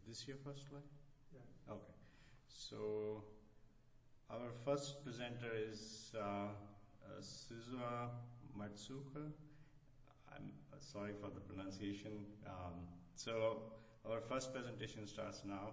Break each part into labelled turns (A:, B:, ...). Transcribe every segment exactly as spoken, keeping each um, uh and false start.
A: this your first slide?
B: Yeah.
A: Okay. So our first presenter is uh, uh, Suzuha Matsuka. I'm uh, sorry for the pronunciation. Um, so our first presentation starts now.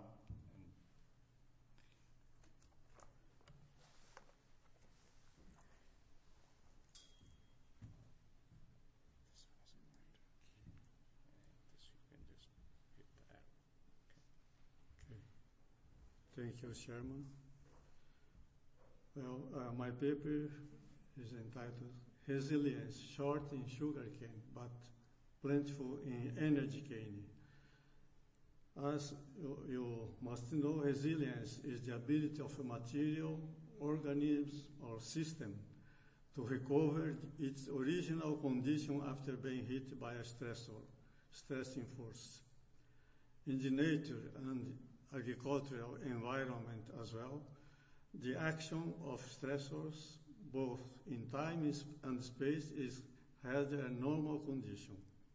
B: Thank you, Chairman. Well, uh, my paper is entitled Resilience, Short in Sugarcane, but Plentiful in Energy Cane. As you, you must know, resilience is the ability of a material, organism, or system to recover its original condition after being hit by a stressor, stressing force. In the nature and agricultural environment as well, the action of stressors, both in time and space, is held a normal condition.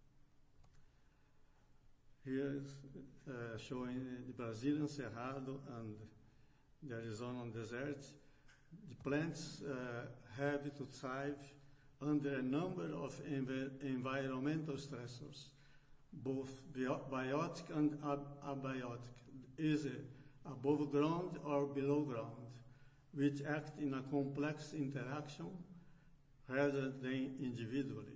B: Here is uh, showing the Brazilian Cerrado and the Arizona desert. The plants uh, have to thrive under a number of env environmental stressors, both biotic and ab abiotic, either above ground or below ground, which act in a complex interaction rather than individually.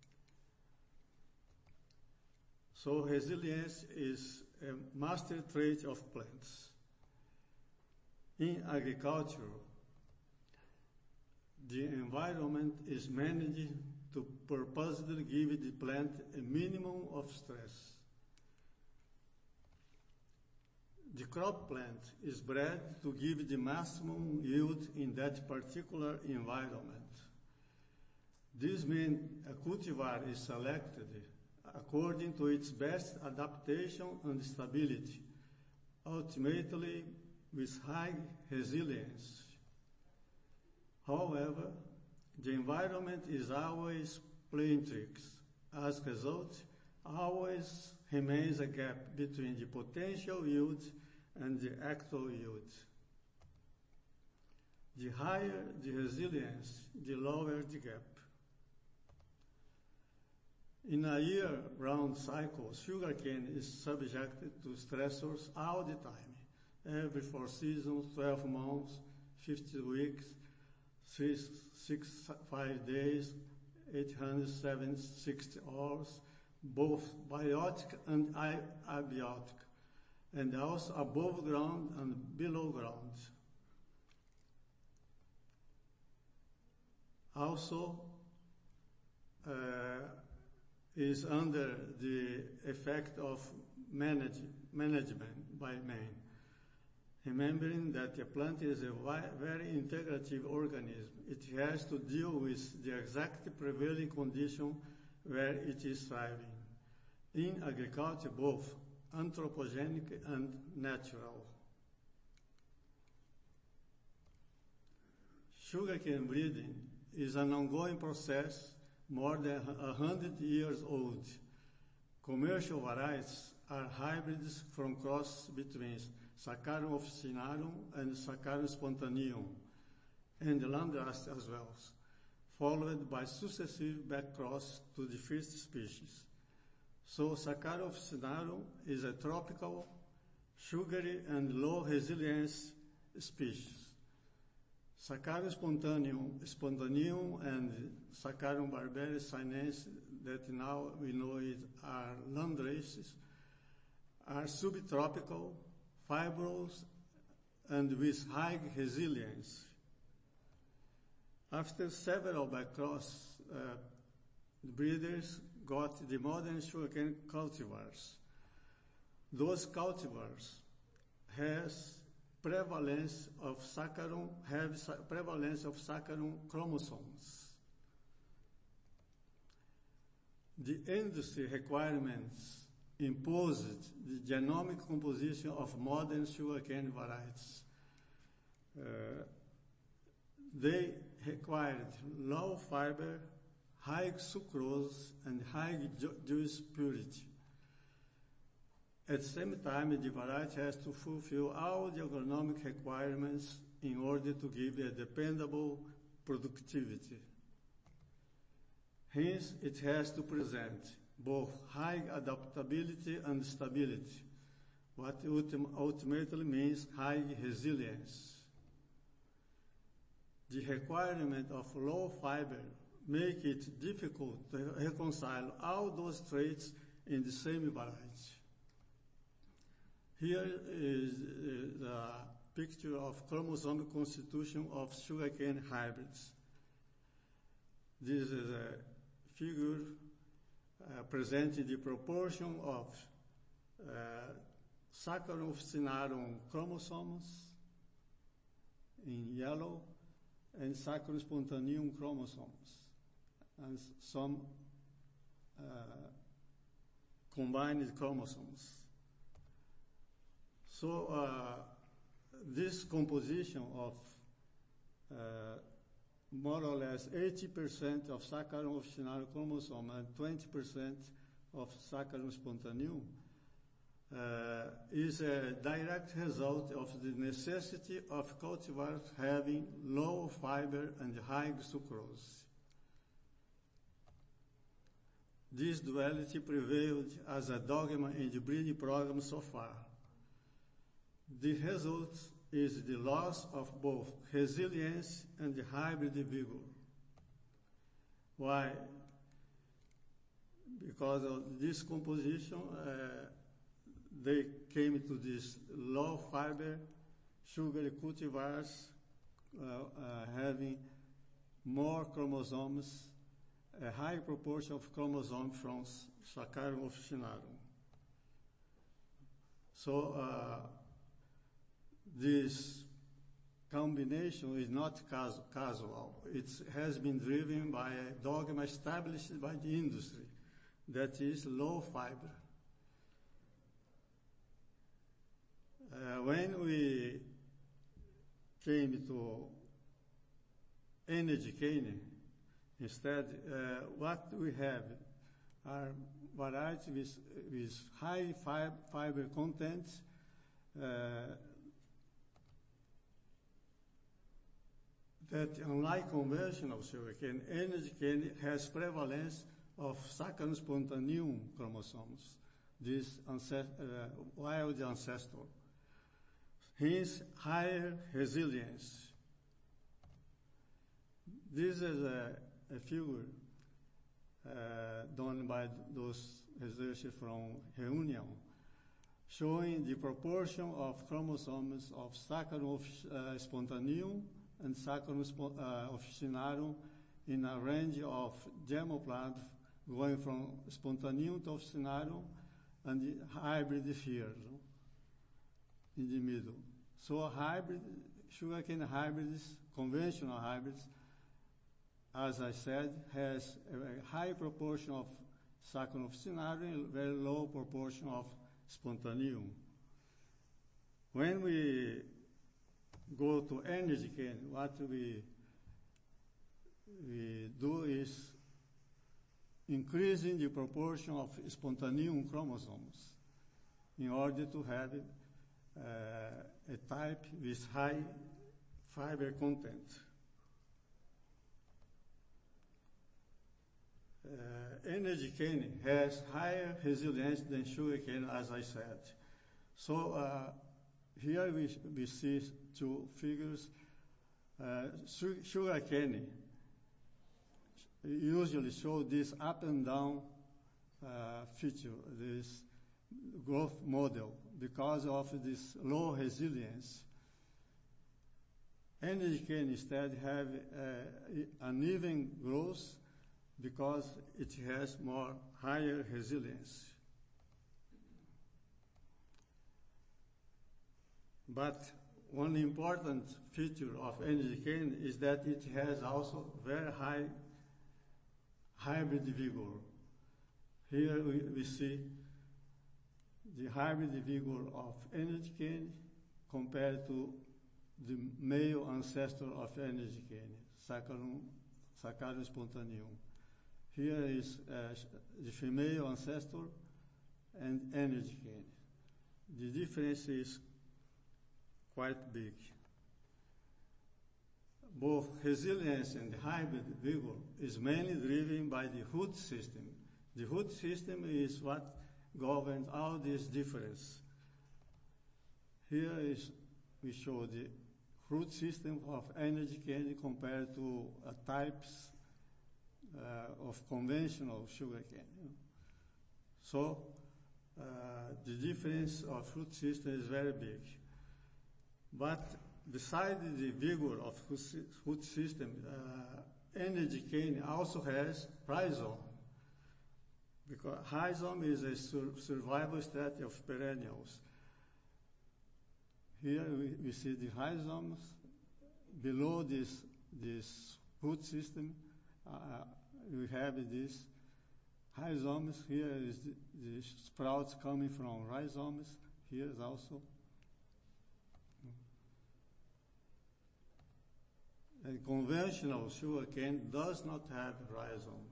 B: So resilience is a master trait of plants. In agriculture, the environment is managed to purposely give the plant a minimum of stress. The crop plant is bred to give the maximum yield in that particular environment. This means a cultivar is selected according to its best adaptation and stability, ultimately with high resilience. However, the environment is always playing tricks. As a result, always remains a gap between the potential yield and the actual yield. The higher the resilience, the lower the gap. In a year-round cycle, sugarcane is subjected to stressors all the time, every four seasons, twelve months, fifty weeks, six, six, five days, eight hundred sixty hours, both biotic and abiotic, and also above ground and below ground. Also, uh, is under the effect of manage, management by man. Remembering that a plant is a very integrative organism, it has to deal with the exact prevailing condition where it is thriving. In agriculture, both anthropogenic and natural. Sugarcane breeding is an ongoing process more than a hundred years old. Commercial varieties are hybrids from cross between Saccharum officinarum and Saccharum spontaneum, and Landrace as well, followed by successive backcross to the first species. So Saccharum officinarum is a tropical, sugary, and low resilience species. Saccharum spontaneum, spontaneum and Saccharum barbaria sinensis, that now we know it are landraces, are subtropical, fibrous, and with high resilience. After several backcross, uh, the breeders got the modern sugarcane cultivars. Those cultivars has prevalence of Saccharum, have prevalence of Saccharum chromosomes. The industry requirements imposed the genomic composition of modern sugarcane varieties. Uh, they required low fiber, high sucrose, and high juice purity. At the same time, the variety has to fulfill all the agronomic requirements in order to give a dependable productivity. Hence, it has to present both high adaptability and stability, what ultim- ultimately means high resilience. The requirement of low fiber make it difficult to reconcile all those traits in the same variety. Here is uh, the picture of chromosomal constitution of sugarcane hybrids. This is a figure uh, presenting the proportion of uh, Saccharum officinarum chromosomes in yellow and Saccharum spontaneum chromosomes, and some uh, combined chromosomes. So uh, this composition of uh, more or less eighty percent of Saccharum officinarum chromosome and twenty percent of Saccharum spontaneum uh, is a direct result of the necessity of cultivars having low fiber and high sucrose. This duality prevailed as a dogma in the breeding program so far. The result is the loss of both resilience and hybrid vigor. Why? Because of this composition, uh, they came to this low fiber sugar cultivars uh, uh, having more chromosomes, a high proportion of chromosomes from Saccharum officinarum. So uh, this combination is not cas- casual. It has been driven by a dogma established by the industry, that is low fiber. Uh, when we came to energy cane, instead, uh, what we have are varieties with, with high fib- fiber content, uh, that unlike conventional sugarcane, energy cane has prevalence of Saccharum spontaneum chromosomes, this ancest- uh, wild ancestor. Hence, higher resilience. This is a, a figure uh, done by those researchers from Reunion, showing the proportion of chromosomes of Saccharum uh, spontaneum and Saccharum uh, officinarum in a range of germoplasm going from spontaneum to officinarum and the hybrid here in the middle. So hybrid, sugarcane hybrids, conventional hybrids, as I said, has a high proportion of Saccharum officinarum and very low proportion of spontaneum. When we go to energy cane, what we, we do is increasing the proportion of spontaneum chromosomes in order to have uh, a type with high fiber content. Uh, energy cane has higher resilience than sugarcane, as I said. So uh, here we, we see two figures. Uh, su- sugarcane usually show this up and down uh, feature, this growth model, because of this low resilience. Energy cane instead have uh, uneven growth because it has more higher resilience. But one important feature of energy cane is that it has also very high hybrid vigor. Here we, we see the hybrid vigor of energy cane compared to the male ancestor of energy cane, Saccharum, Saccharum spontaneum. Here is uh, the female ancestor and energy cane. the difference is quite big. Both resilience and hybrid vigor is mainly driven by the root system. The root system is what governs all this difference. Here is we show the root system of energy cane compared to uh, types uh, of conventional sugar cane. So uh, the difference of root system is very big. But besides the vigor of root system, uh, energy cane also has rhizome, because rhizome is a sur survival strategy of perennials. Here we, we see the rhizomes below this, this root system. Uh, we have this rhizomes. Here is the, the sprouts coming from rhizomes. Here is also. And conventional sugarcane does not have rhizome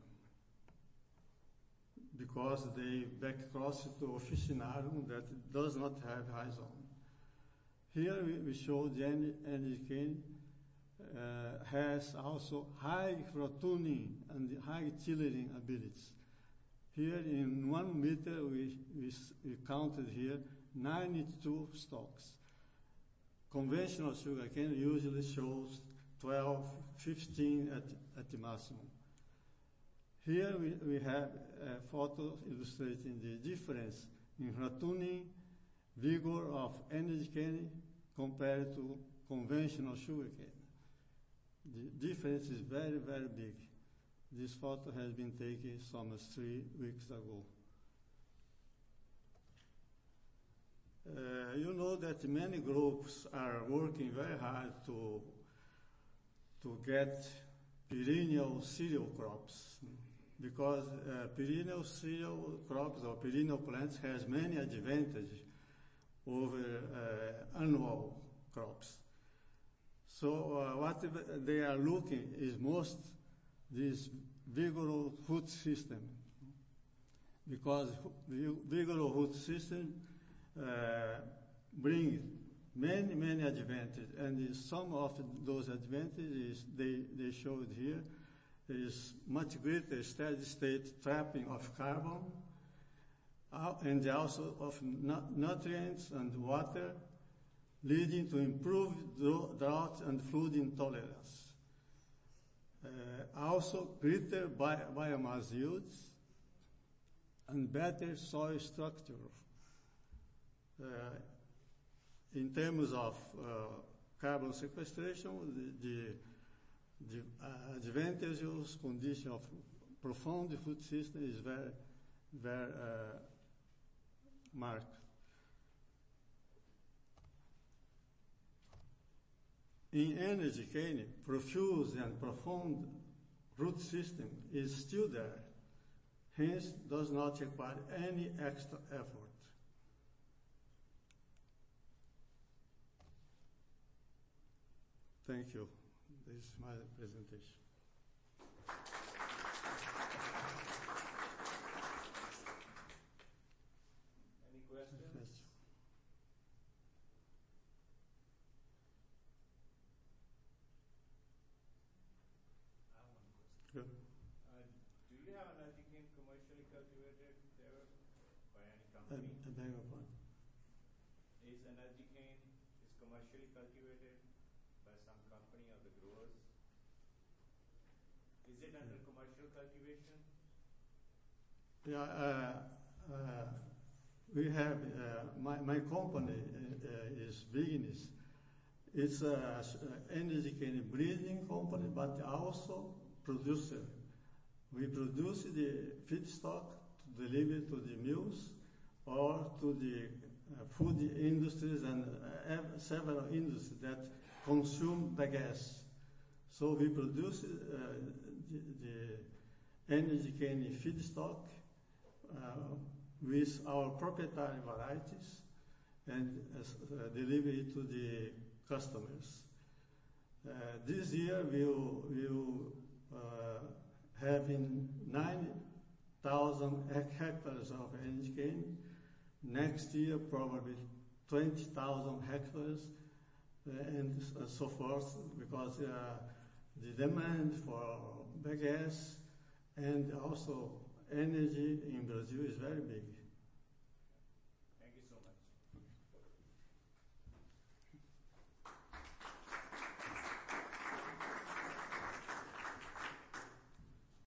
B: because they backcross to officinarum that does not have rhizome. Here we, we show the energy cane uh, has also high rotunding and high tillering abilities. Here in one meter we, we, we counted here ninety-two stalks. Conventional sugarcane usually shows twelve, fifteen at, at the maximum. Here we, we have a photo illustrating the difference in rotunding vigor of energy cane compared to conventional sugarcane. The difference is very, very big. This photo has been taken almost three weeks ago. Uh, you know that many groups are working very hard to to get perennial cereal crops, because uh, perennial cereal crops or perennial plants has many advantages over uh, annual crops. So uh, what they are looking is most this vigorous root system, because the vigorous root system uh, brings many, many advantages, and some of those advantages they, they showed here is much greater steady state trapping of carbon, uh, and also of nu nutrients and water, leading to improved drought and flood intolerance. Uh, also greater bi biomass yields and better soil structure. Uh, in terms of uh, carbon sequestration, the, the, the uh, advantageous condition of profound food system is very, very uh, marked. In energy cane, profuse and profound root system is still there, hence does not require any extra effort. Thank you. This is my presentation.
A: Any questions?
B: Yes.
A: I have one question.
B: Good.
A: Uh, do you have an energy cane commercially cultivated there by any
B: I,
A: company?
B: I beg your pardon.
A: Is energy cane is commercially cultivated by some company or the growers? Is it under
B: Yeah.
A: commercial cultivation?
B: Yeah, uh, uh, we have, uh, my, my company uh, is Vignis. It's an energy cane breeding company, but also producer. We produce the feedstock to deliver to the mills or to the uh, food industries and uh, several industries that consume the gas. So we produce uh, the, the energy cane feedstock uh, with our proprietary varieties and uh, deliver it to the customers. Uh, this year we will, will uh, have in nine thousand hectares of energy cane Next year, probably twenty thousand hectares, uh, and so forth, because uh, the demand for bagasse and also energy in Brazil is very big.